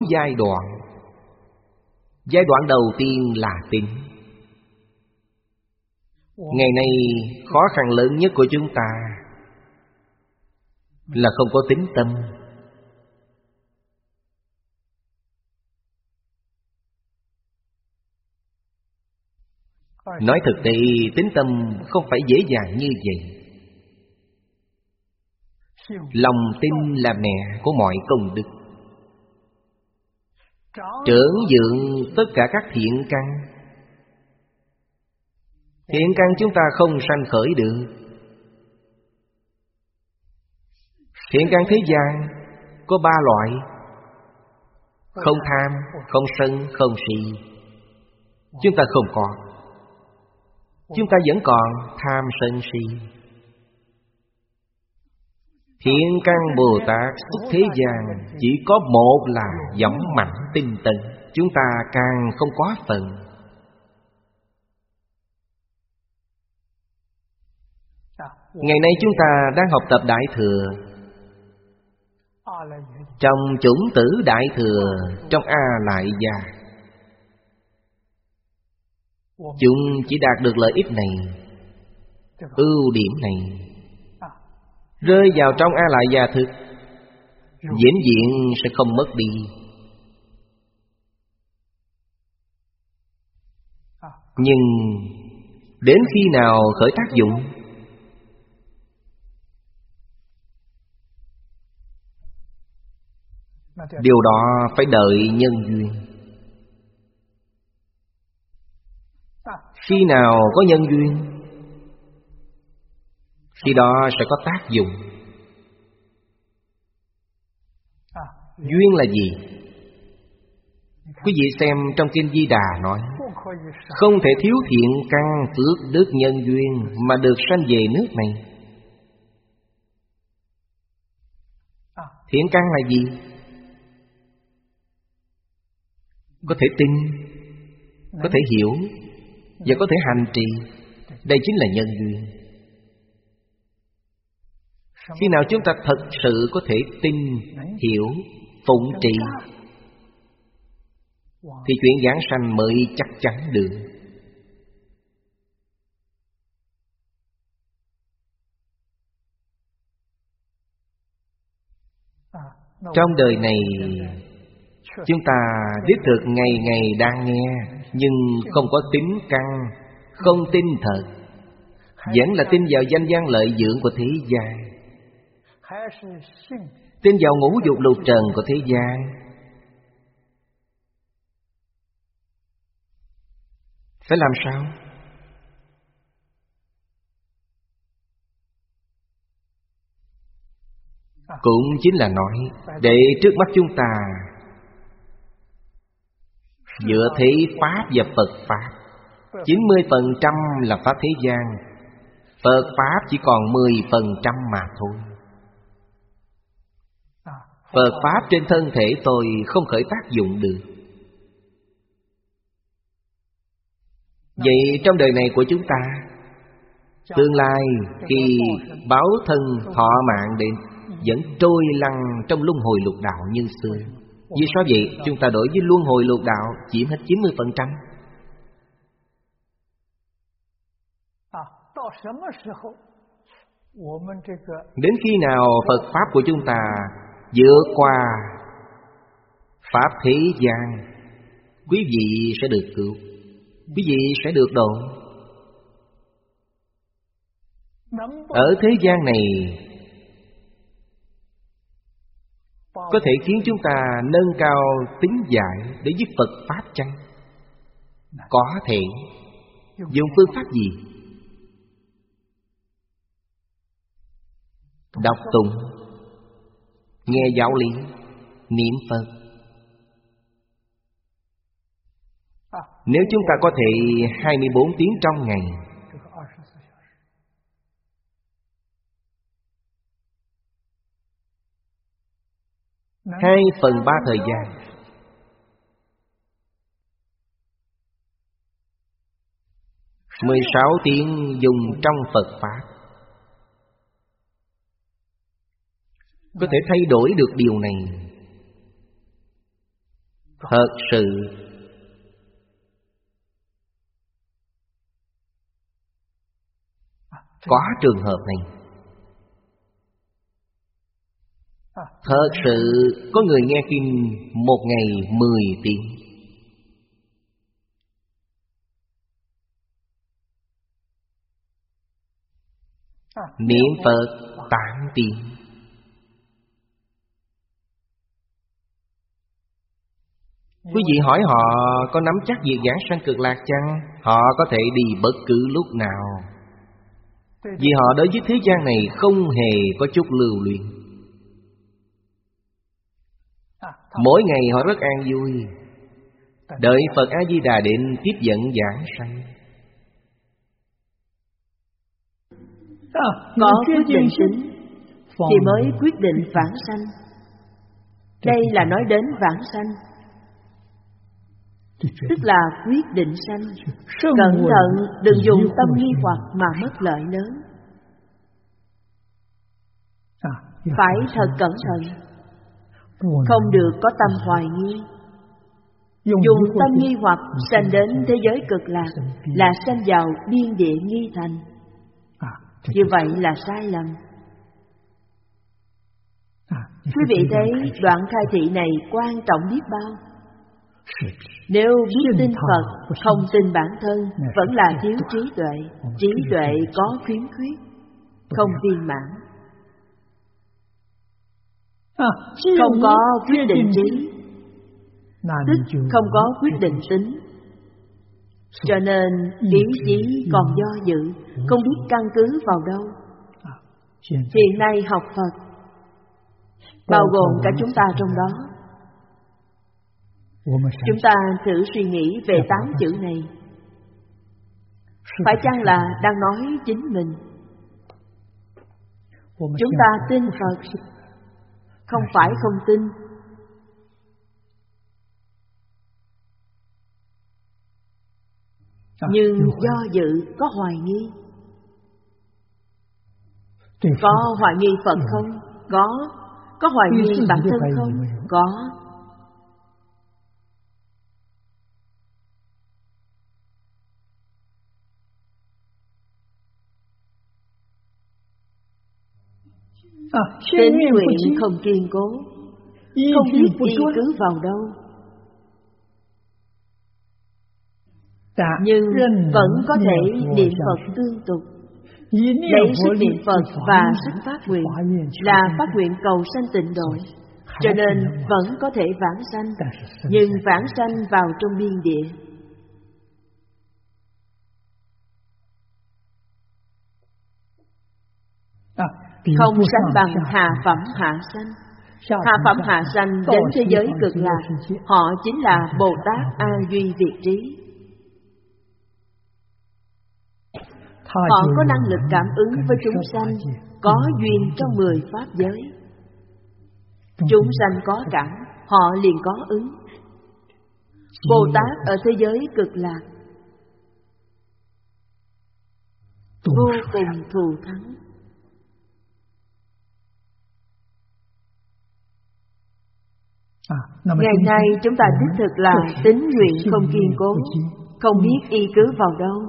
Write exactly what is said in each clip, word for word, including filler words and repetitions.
giai đoạn. Giai đoạn đầu tiên là tín. Ngày nay khó khăn lớn nhất của chúng ta là không có tín tâm. Nói thực tế, tín tâm không phải dễ dàng như vậy. Lòng tin là mẹ của mọi công đức, trưởng dưỡng tất cả các thiện căn. Thiện căn chúng ta không sanh khởi được. Thiện căn thế gian có ba loại: không tham, không sân, không si. Chúng ta không có. Chúng ta vẫn còn tham sân si. Thiện căn Bồ Tát xuất thế gian chỉ có một là dũng mãnh tinh tấn. Chúng ta càng không có phần. Ngày nay chúng ta đang học tập Đại Thừa. Trong chủng tử Đại Thừa, trong A Lại Gia, chúng chỉ đạt được lợi ích này, ưu điểm này. Rơi vào trong A Lại Gia thức, vĩnh viễn sẽ không mất đi. Nhưng đến khi nào khởi tác dụng? Điều đó phải đợi nhân duyên. Khi nào có nhân duyên, khi đó sẽ có tác dụng. Duyên là gì? Quý vị xem trong Kinh Di Đà nói, không thể thiếu thiện căn phước đức nhân duyên mà được sanh về nước này. Thiện căn là gì? Có thể tin, có thể hiểu và có thể hành trì. Đây chính là nhân duyên. Khi nào chúng ta thật sự có thể tin, hiểu, phụng trì, thì chuyện giảng sanh mới chắc chắn được. Trong đời này, chúng ta đích thực ngày ngày đang nghe, nhưng không có tín căn, không tin thật, vẫn là tin vào danh văn lợi dưỡng của thế gian, tin vào ngũ dục lục trần của thế gian. Phải làm sao? Cũng chính là nói, để trước mắt chúng ta dựa thế Pháp và Phật Pháp. chín mươi phần trăm là Pháp thế gian, Phật Pháp chỉ còn mười phần trăm mà thôi. Phật Pháp trên thân thể tôi không khởi tác dụng được. Vậy trong đời này của chúng ta, tương lai khi báo thân thọ mạng đến, vẫn trôi lăn trong luân hồi lục đạo như xưa. Vì sao vậy? Chúng ta đối với luân hồi lục đạo chiếm hết chín mươi phần trăm. Đến khi nào Phật Pháp của chúng ta vượt qua Pháp thế gian, quý vị sẽ được cứu, quý vị sẽ được độ. Ở thế gian này có thể khiến chúng ta nâng cao tính giải để giúp Phật Pháp chăng? Có thể. Dùng phương pháp gì? Đọc tụng, nghe giáo lý, niệm Phật. Nếu chúng ta có thể hai mươi bốn tiếng trong ngày, hai phần ba thời gian mười sáu tiếng dùng trong Phật Pháp, có thể thay đổi được điều này. Thật sự có trường hợp này. Thật sự có người nghe kinh một ngày mười tiếng, niệm Phật tám tiếng. Quý vị hỏi họ có nắm chắc việc giảng sanh Cực Lạc chăng? Họ có thể đi bất cứ lúc nào, vì họ đối với thế gian này không hề có chút lưu luyến. Mỗi ngày họ rất an vui, đợi Phật A-di-đà đến tiếp dẫn giảng sanh. Có quyết định tính thì mới quyết định vãng sanh. Đây là nói đến vãng sanh, tức là quyết định sanh. Cẩn thận đừng dùng tâm nghi hoặc mà mất lợi lớn. Phải thật cẩn thận, không được có tâm hoài nghi. Dùng tâm nghi hoặc sanh đến thế giới Cực Lạc là sanh vào biên địa nghi thành. Như vậy là sai lầm. Quý vị thấy đoạn khai thị này quan trọng biết bao. Nếu biết tin Phật, không tin bản thân, vẫn là thiếu trí tuệ. Trí tuệ có khiếm khuyết, không viên mãn. Không có quyết định trí, tức không có quyết định tính. Cho nên ý chí còn do dự, không biết căn cứ vào đâu. Hiện nay học Phật, bao gồm cả chúng ta trong đó. Chúng ta thử suy nghĩ về tám chữ này. Phải chăng là đang nói chính mình? Chúng ta tin Phật, không phải không tin. Nhưng do dự, có hoài nghi. Có hoài nghi Phật không? Có. Có hoài nghi bản thân không? Có. Tín nguyện không kiên cố, không biết y cứ vào đâu. Nhưng vẫn có thể niệm Phật tương tục, lấy sức niệm Phật và sức phát nguyện là phát nguyện cầu sanh tịnh độ, cho nên vẫn có thể vãng sanh, nhưng vãng sanh vào trong biên địa. Không sánh bằng hạ phẩm hạ sanh. Hạ phẩm hạ sanh đến thế giới Cực Lạc, họ chính là Bồ Tát A Duy Việt Trí. Họ có năng lực cảm ứng với chúng sanh, có duyên trong mười pháp giới. Chúng sanh có cảm, họ liền có ứng. Bồ Tát ở thế giới Cực Lạc vô cùng thù thắng. Ngày nay chúng ta đích thực là tín nguyện không kiên cố, không biết y cứ vào đâu.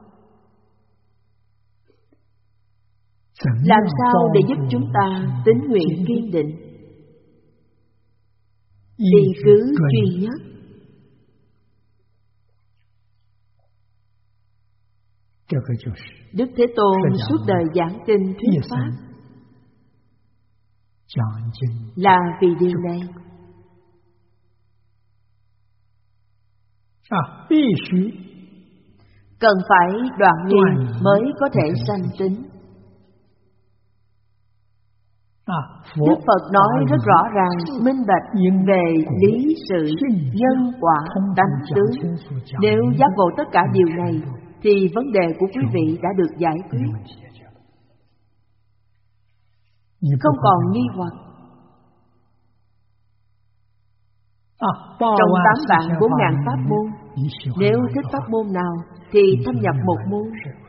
Làm sao để giúp chúng ta tín nguyện kiên định, y cứ duy nhất? Đức Thế Tôn suốt đời giảng kinh thuyết pháp là vì điều này. Cần phải đoạn nghi mới có thể sanh tính. Đức Phật nói rất rõ ràng, minh bạch về lý sự, nhân quả, tánh tướng. Nếu giác ngộ tất cả điều này, thì vấn đề của quý vị đã được giải quyết, không còn nghi hoặc. Trong tám vạn bốn ngàn pháp môn, nếu thích pháp môn nào thì thâm nhập một môn,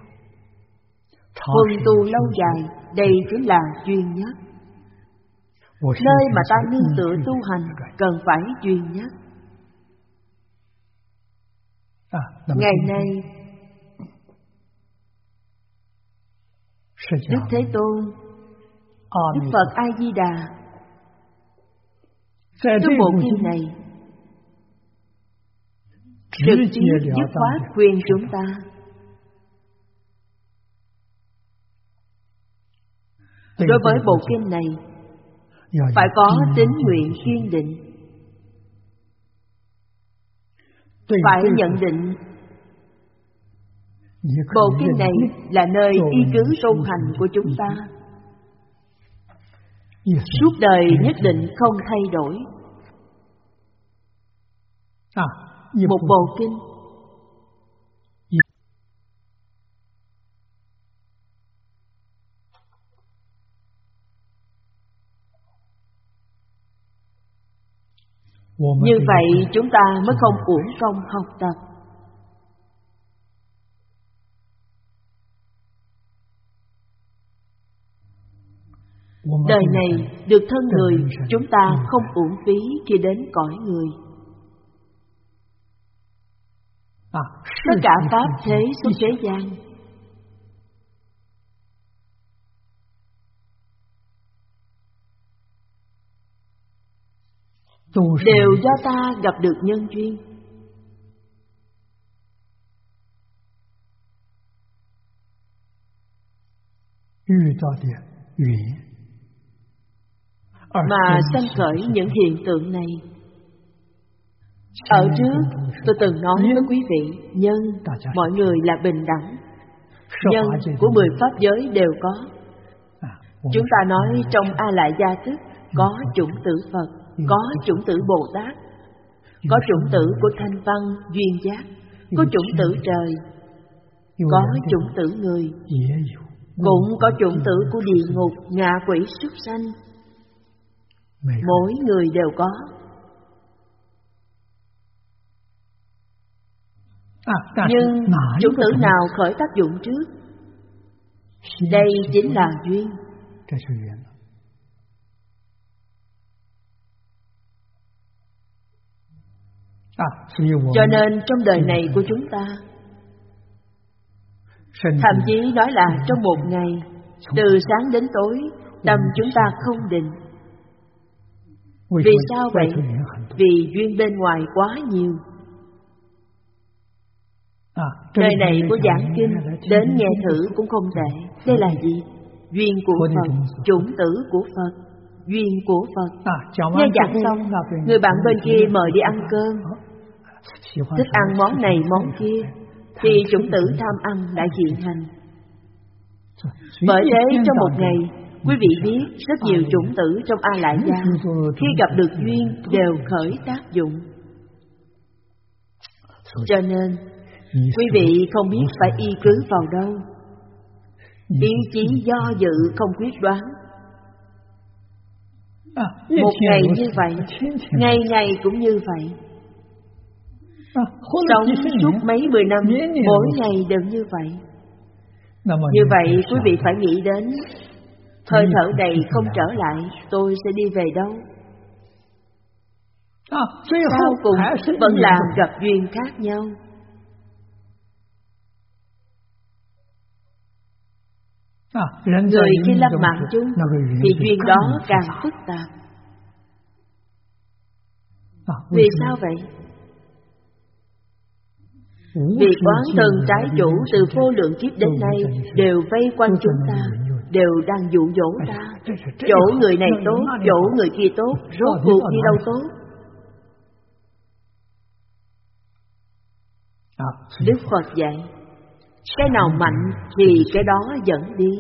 huân tu lâu dài. Đây chính là duy nhất. Nơi mà ta nương tựa tu hành cần phải duy nhất. Ngày nay Đức Thế Tôn, Đức Phật A Di Đà trong bộ kinh này trực tiếp dứt khoát khuyên chúng ta đối với bộ kinh này phải có tín nguyện kiên định, phải nhận định bộ kinh này là nơi y cứ tu hành của chúng ta, suốt đời nhất định không thay đổi. Một bộ kinh như vậy chúng ta mới không uổng công học tập. Đời này được thân người, chúng ta không uổng phí khi đến cõi người. Tất cả pháp thế xuất thế gian đều do ta gặp được nhân duyên. Mà sanh khởi những hiện tượng này. Ở trước tôi từng nói với quý vị, nhân mọi người là bình đẳng, nhân của mười pháp giới đều có. Chúng ta nói trong A Lại Gia Thức có chủng tử Phật, có chủng tử Bồ Tát, có chủng tử của Thanh Văn Duyên Giác, có chủng tử trời, có chủng tử người, cũng có chủng tử của địa ngục, ngạ quỷ, súc sanh. Mỗi người đều có. Nhưng chủng tử nào khởi tác dụng trước? Đây chính là duyên. Cho nên trong đời này của chúng ta, thậm chí nói là trong một ngày, từ sáng đến tối, tâm chúng ta không định. Vì sao vậy? Vì duyên bên ngoài quá nhiều. Đời này của giảng kinh, đến nghe thử cũng không tệ. Đây là gì? Duyên của Phật, chủng tử của Phật, duyên của Phật. Nghe giảng xong, người bạn bên kia mời đi ăn cơm, thích ăn món này món kia, thì chủng tử tham ăn đã hiện hành. Bởi thế trong một ngày, quý vị biết rất nhiều chủng tử trong A Lại Gia khi gặp được duyên đều khởi tác dụng. Cho nên quý vị không biết phải y cứ vào đâu. Ý chí do dự không quyết đoán. Một ngày như vậy, ngày ngày cũng như vậy. Sống suốt mấy mười năm, mỗi ngày đều như vậy. Như vậy quý vị phải nghĩ đến, hơi thở này không trở lại, tôi sẽ đi về đâu? Sau cùng vẫn là gặp duyên khác nhau. Người khi lâm mạng chung thì duyên đó càng phức tạp. Vì sao vậy? Vì oán thần trái chủ từ vô lượng kiếp đến nay đều vây quanh chúng ta, đều đang dụ dỗ ta. Chỗ người này tốt, chỗ người kia tốt, rốt cuộc đi đâu tốt? Đức Phật dạy, cái nào mạnh thì cái đó dẫn đi.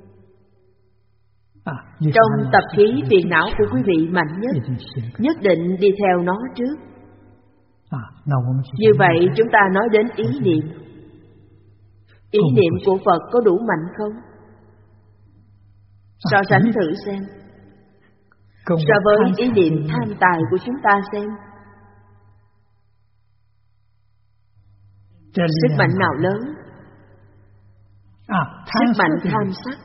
Trong tập khí phiền não của quý vị mạnh nhất, nhất định đi theo nó trước. Như vậy chúng ta nói đến ý niệm. Ý niệm của Phật có đủ mạnh không? So sánh thử xem. So với ý niệm tham tài của chúng ta xem, sức mạnh nào lớn? Sức mạnh tham sắc,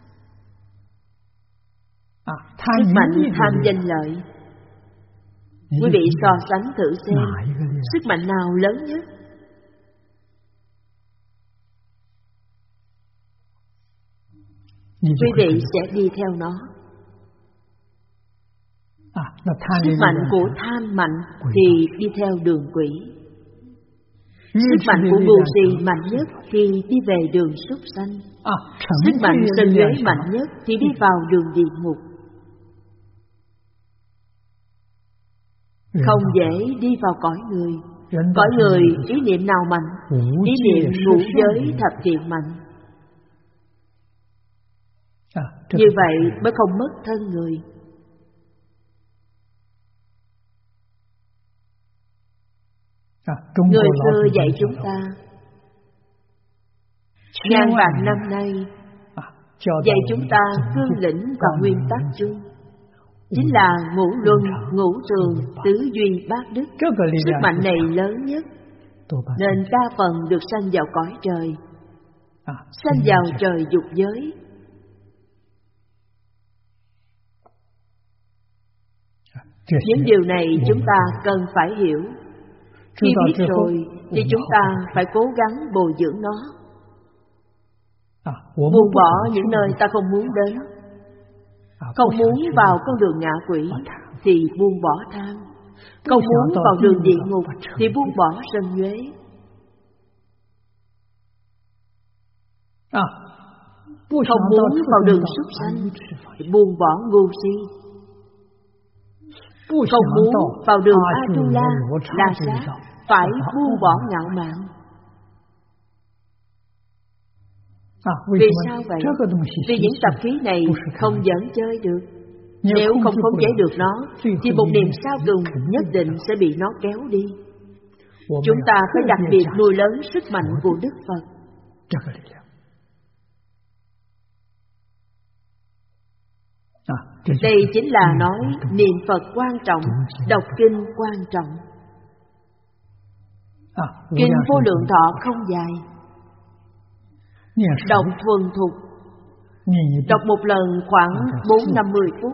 sức mạnh tham danh lợi. Quý vị so sánh thử xem, sức mạnh nào lớn nhất? quý vị sẽ đi theo nó. Sức mạnh của tham mạnh thì đi theo đường quỷ. Sức mạnh của ngu si mạnh nhất thì đi về đường súc sanh. Sức mạnh sân nhuế mạnh nhất thì đi vào đường địa ngục. Không dễ đi vào cõi người. Cõi người ý niệm nào mạnh? Ý niệm ngũ giới thập thiện mạnh. Như vậy mới không mất thân người. Người xưa dạy chúng ta ngàn vạn năm nay, dạy chúng ta cương lĩnh và nguyên tắc chung, chính là ngũ luân, ngũ thường, tứ duy bát đức. Sức mạnh này lớn nhất, nên đa phần được sanh vào cõi trời, sanh vào trời dục giới. Những điều này chúng ta cần phải hiểu. Khi biết rồi thì chúng ta phải cố gắng bồi dưỡng nó, buông bỏ những nơi ta không muốn đến. Không muốn vào con đường ngạ quỷ thì buông bỏ tham. Không muốn vào đường địa ngục thì buông bỏ sân nhuế. Không muốn vào đường súc sanh thì buông bỏ ngu si. Không muốn vào đường A-tu-la, La Sát, phải buông bỏ ngạo mạn. Vì sao vậy? Vì những tập khí này không dẫn chơi được. Nếu không khống chế được nó thì một niệm sao cùng nhất định sẽ bị nó kéo đi. Chúng ta phải đặc biệt nuôi lớn sức mạnh của Đức Phật. Đây chính là nói niệm Phật quan trọng, đọc kinh quan trọng. Kinh Vô Lượng Thọ không dài, đọc thuần thục, đọc một lần khoảng bốn năm mươi phút.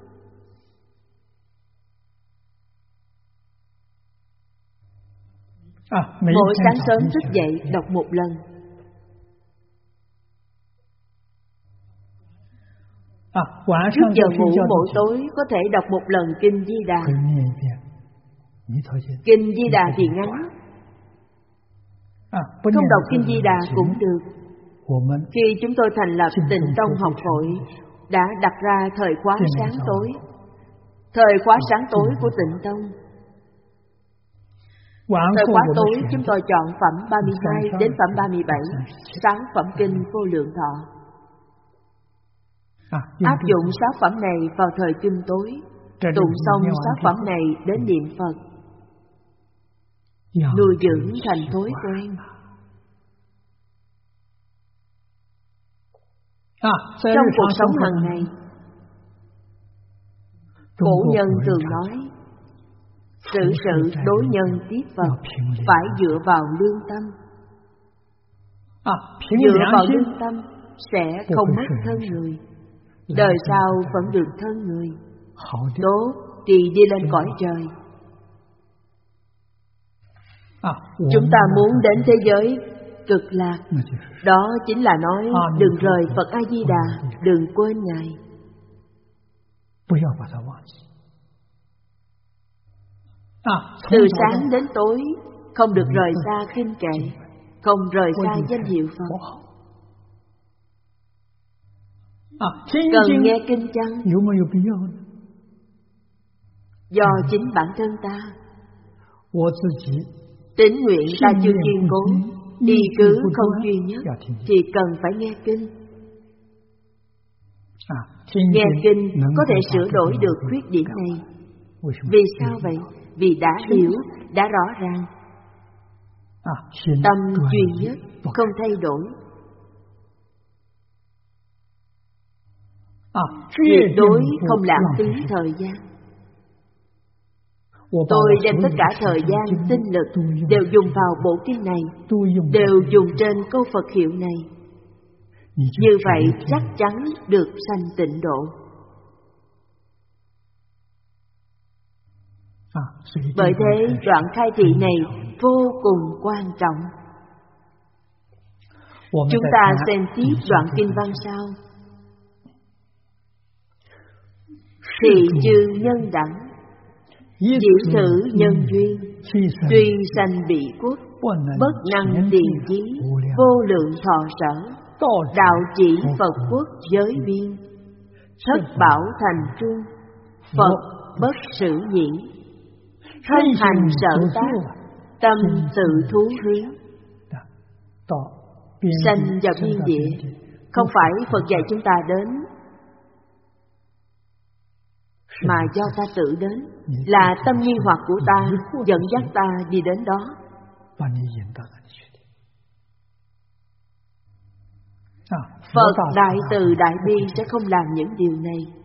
Mỗi sáng sớm thức dậy đọc một lần. Trước giờ ngủ mỗi tối có thể đọc một lần Kinh Di Đà. Kinh Di Đà thì ngắn, không đọc Kinh Di Đà cũng được. Khi chúng tôi thành lập Tịnh Tông học hội, đã đặt ra thời khóa sáng tối. Thời khóa sáng tối của Tịnh Tông, thời khóa tối chúng tôi chọn phẩm ba mươi hai đến phẩm ba mươi bảy, sáu phẩm Kinh Vô Lượng Thọ. Áp dụng sáu phẩm này vào thời kinh tối, tụng xong sáu phẩm này đến niệm Phật, nuôi dưỡng thành thói quen. Trong cuộc sống hàng ngày, cổ nhân thường nói, sự sự đối nhân tiếp vật phải dựa vào lương tâm. Dựa vào lương tâm sẽ không mất thân người, đời sau vẫn được thân người. Tốt thì đi lên cõi trời. Chúng ta muốn đến thế giới cực lạc, đó chính là nói đừng rời Phật A-di-đà, đừng quên Ngài. Từ sáng đến tối không được rời xa kinh kệ, không rời xa danh hiệu Phật. Cần nghe kinh chăng? Do chính bản thân ta tín nguyện ta chưa kiên cố, đi cứ không duy nhất, thì cần phải nghe kinh. Nghe kinh có thể sửa đổi được khuyết điểm này. Vì sao vậy? Vì đã hiểu, đã rõ ràng. Tâm duy nhất, không thay đổi. Tuyệt đối không lãng phí thời gian. Tôi đem tất cả thời gian, tinh lực đều dùng vào bộ kinh này, đều dùng trên câu Phật hiệu này. Như vậy chắc chắn được sanh tịnh độ. Bởi thế đoạn khai thị này vô cùng quan trọng. Chúng ta xem tiếp đoạn kinh văn sau. thị chư nhân đẳng, dĩ thử nhân duyên, tuy sanh bị quốc, bất năng tiền chí, vô lượng thọ sở, đạo chỉ Phật quốc giới biên, thất bảo thành trung, Phật bất sử nhiễn, thân hành sở tác, tâm tự thú hiến. Sanh vào biên địa, không phải Phật dạy chúng ta đến, mà do ta tự đến, là tâm nghi hoặc của ta dẫn dắt ta đi đến đó. Phật đại từ đại bi sẽ không làm những điều này.